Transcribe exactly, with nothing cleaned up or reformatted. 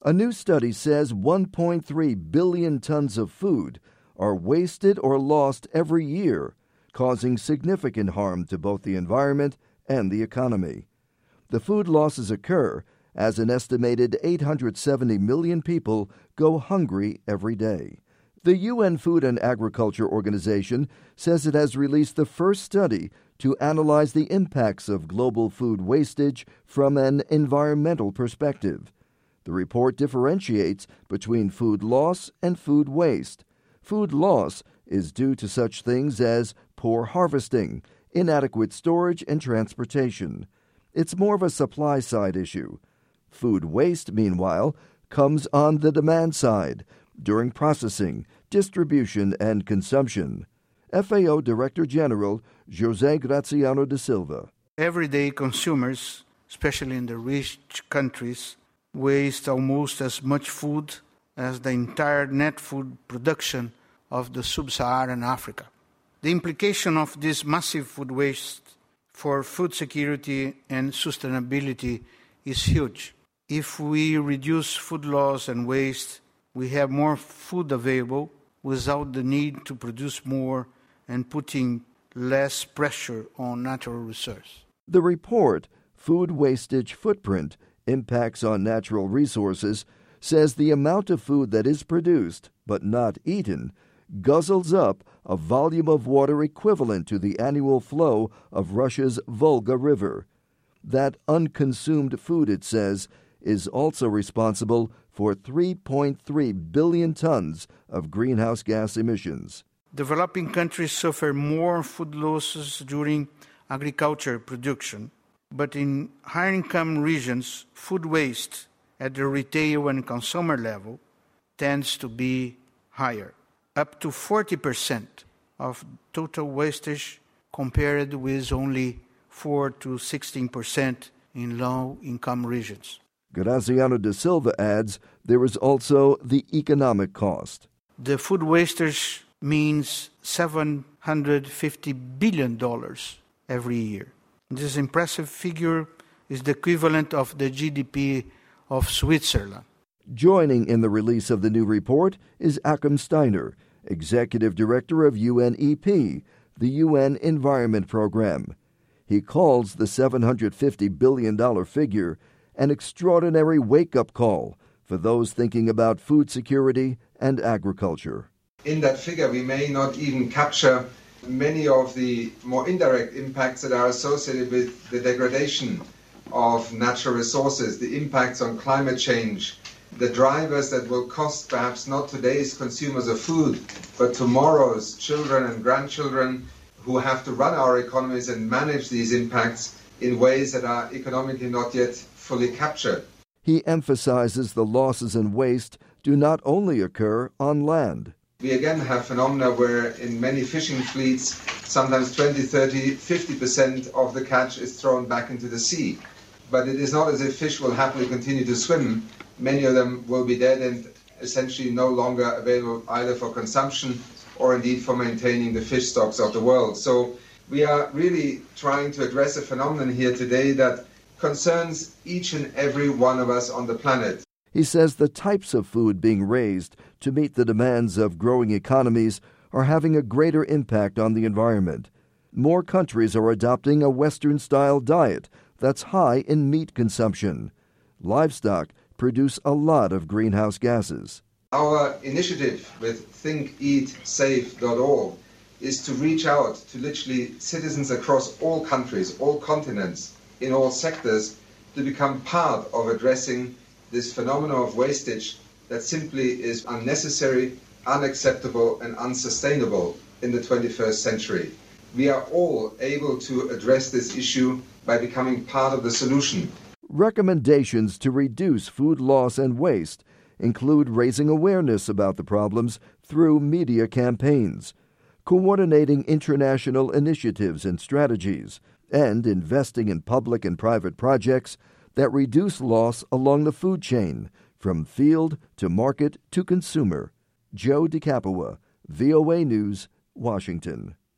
A new study says one point three billion tons of food are wasted or lost every year, causing significant harm to both the environment and the economy. The food losses occur as an estimated eight hundred seventy million people go hungry every day. The U N Food and Agriculture Organization says it has released the first study to analyze the impacts of global food wastage from an environmental perspective. The report differentiates between food loss and food waste. Food loss is due to such things as poor harvesting, inadequate storage, and transportation. It's more of a supply-side issue. Food waste, meanwhile, comes on the demand side, during processing, distribution, and consumption. F A O Director General José Graziano da Silva. Everyday consumers, especially in the rich countries, waste almost as much food as the entire net food production of the sub-Saharan Africa. The implication of this massive food waste for food security and sustainability is huge. If we reduce food loss and waste, we have more food available without the need to produce more and putting less pressure on natural resources. The report, Food Wastage Footprint, Impacts on Natural Resources, says the amount of food that is produced but not eaten guzzles up a volume of water equivalent to the annual flow of Russia's Volga River. That unconsumed food, it says, is also responsible for three point three billion tons of greenhouse gas emissions. Developing countries suffer more food losses during agriculture production, but in higher-income regions, food waste at the retail and consumer level tends to be higher, up to forty percent of total wastage compared with only four to sixteen percent in low-income regions. Graziano da Silva adds there is also the economic cost. The food wastage means seven hundred fifty billion dollars every year. This impressive figure is the equivalent of the G D P of Switzerland. Joining in the release of the new report is Achim Steiner, Executive Director of U N E P, the U N Environment Program. He calls the seven hundred fifty billion dollars figure an extraordinary wake-up call for those thinking about food security and agriculture. In that figure, we may not even capture many of the more indirect impacts that are associated with the degradation of natural resources, the impacts on climate change, the drivers that will cost perhaps not today's consumers of food, but tomorrow's children and grandchildren who have to run our economies and manage these impacts in ways that are economically not yet fully captured. He emphasizes the losses and waste do not only occur on land. We again have phenomena where in many fishing fleets, sometimes twenty, thirty, fifty percent of the catch is thrown back into the sea. But it is not as if fish will happily continue to swim. Many of them will be dead and essentially no longer available either for consumption or indeed for maintaining the fish stocks of the world. So we are really trying to address a phenomenon here today that concerns each and every one of us on the planet. He says the types of food being raised to meet the demands of growing economies are having a greater impact on the environment. More countries are adopting a Western-style diet that's high in meat consumption. Livestock produce a lot of greenhouse gases. Our initiative with think eat safe dot org is to reach out to literally citizens across all countries, all continents, in all sectors, to become part of addressing this phenomenon of wastage that simply is unnecessary, unacceptable, and unsustainable in the twenty-first century. We are all able to address this issue by becoming part of the solution. Recommendations to reduce food loss and waste include raising awareness about the problems through media campaigns, coordinating international initiatives and strategies, and investing in public and private projects that reduce loss along the food chain, from field to market to consumer. Joe DiCapua, V O A News, Washington.